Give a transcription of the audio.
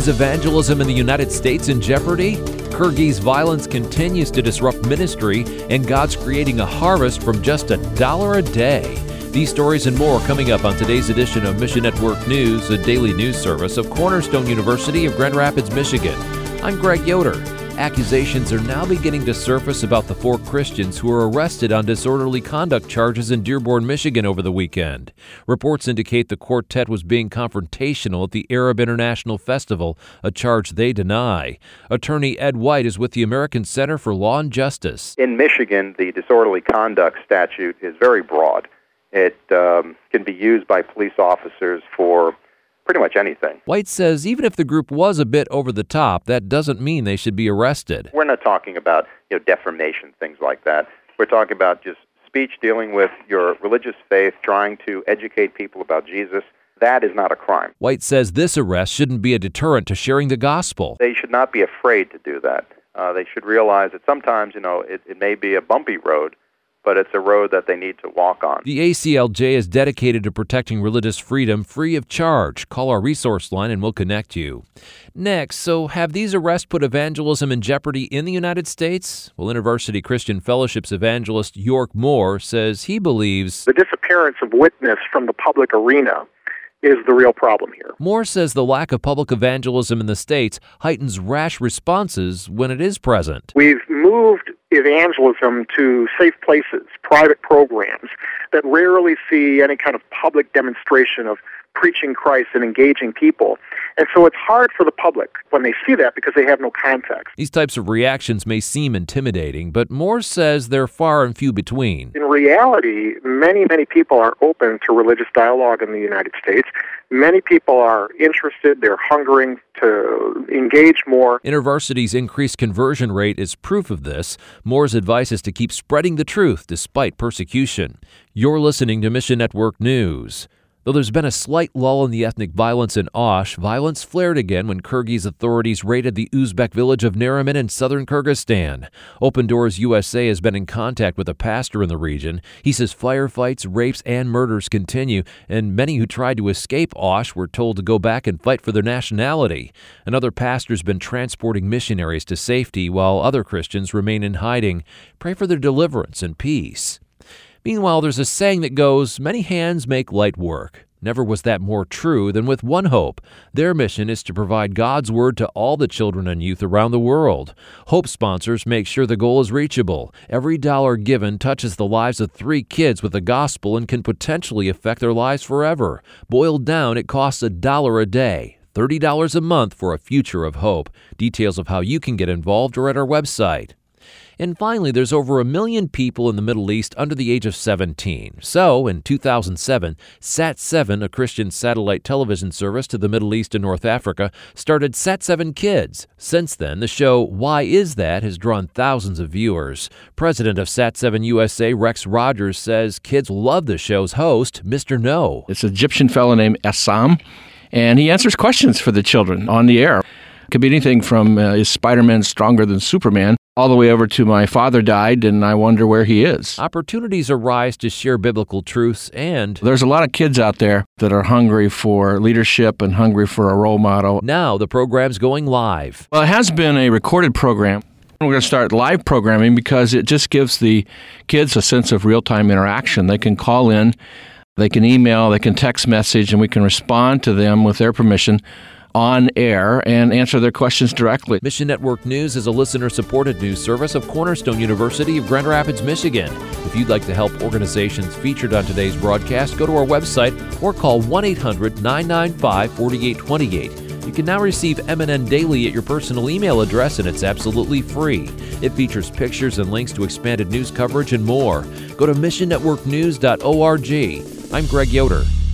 Is evangelism in the United States in jeopardy? Kyrgyz violence continues to disrupt ministry, and God's creating a harvest from just $1 a day. These stories and more coming up on today's edition of Mission Network News, a daily news service of Cornerstone University of Grand Rapids, Michigan. I'm Greg Yoder. Accusations are now beginning to surface about the 4 Christians who were arrested on disorderly conduct charges in Dearborn, Michigan over the weekend. Reports indicate the quartet was being confrontational at the Arab International Festival, a charge they deny. Attorney Ed White is with the American Center for Law and Justice. In Michigan, the disorderly conduct statute is very broad. It can be used by police officers for pretty much anything. White says even if the group was a bit over the top, that doesn't mean they should be arrested. We're not talking about defamation, things like that. We're talking about just speech dealing with your religious faith, trying to educate people about Jesus. That is not a crime. White says this arrest shouldn't be a deterrent to sharing the gospel. They should not be afraid to do that. They should realize that sometimes, it may be a bumpy road, but it's a road that they need to walk on. The ACLJ is dedicated to protecting religious freedom free of charge. Call our resource line and we'll connect you. Next, so have these arrests put evangelism in jeopardy in the United States? Well, University Christian Fellowship's evangelist York Moore says he believes the disappearance of witness from the public arena is the real problem here. Moore says the lack of public evangelism in the states heightens rash responses when it is present. We've moved evangelism to safe places, private programs that rarely see any kind of public demonstration of preaching Christ and engaging people. And so it's hard for the public when they see that because they have no context. These types of reactions may seem intimidating, but Moore says they're far and few between. In reality, many people are open to religious dialogue in the United States. Many people are interested, they're hungering to engage more. InterVarsity's increased conversion rate is proof of this. Moore's advice is to keep spreading the truth despite persecution. You're listening to Mission Network News. Though there's been a slight lull in the ethnic violence in Osh, violence flared again when Kyrgyz authorities raided the Uzbek village of Nariman in southern Kyrgyzstan. Open Doors USA has been in contact with a pastor in the region. He says firefights, rapes, and murders continue, and many who tried to escape Osh were told to go back and fight for their nationality. Another pastor's been transporting missionaries to safety while other Christians remain in hiding. Pray for their deliverance and peace. Meanwhile, there's a saying that goes, many hands make light work. Never was that more true than with One Hope. Their mission is to provide God's Word to all the children and youth around the world. Hope sponsors make sure the goal is reachable. Every dollar given touches the lives of 3 kids with the gospel and can potentially affect their lives forever. Boiled down, it costs $1 a day. $30 a month for a future of hope. Details of how you can get involved are at our website. And finally, there's over 1 million people in the Middle East under the age of 17. So, in 2007, Sat7, a Christian satellite television service to the Middle East and North Africa, started Sat7 Kids. Since then, the show Why Is That has drawn thousands of viewers. President of Sat7 USA, Rex Rogers, says kids love the show's host, Mr. No. It's an Egyptian fellow named Assam, and he answers questions for the children on the air. It could be anything from is Spider-Man stronger than Superman, all the way over to my father died and I wonder where he is. Opportunities arise to share biblical truths, and there's a lot of kids out there that are hungry for leadership and hungry for a role model. Now the program's going live. Well, it has been a recorded program. We're going to start live programming because it just gives the kids a sense of real-time interaction. They can call in, they can email, they can text message, and we can respond to them with their permission on air and answer their questions directly. Mission Network News is a listener-supported news service of Cornerstone University of Grand Rapids, Michigan. If you'd like to help organizations featured on today's broadcast, go to our website or call 1-800-995-4828. You can now receive MNN Daily at your personal email address, and it's absolutely free. It features pictures and links to expanded news coverage and more. Go to missionnetworknews.org. I'm Greg Yoder.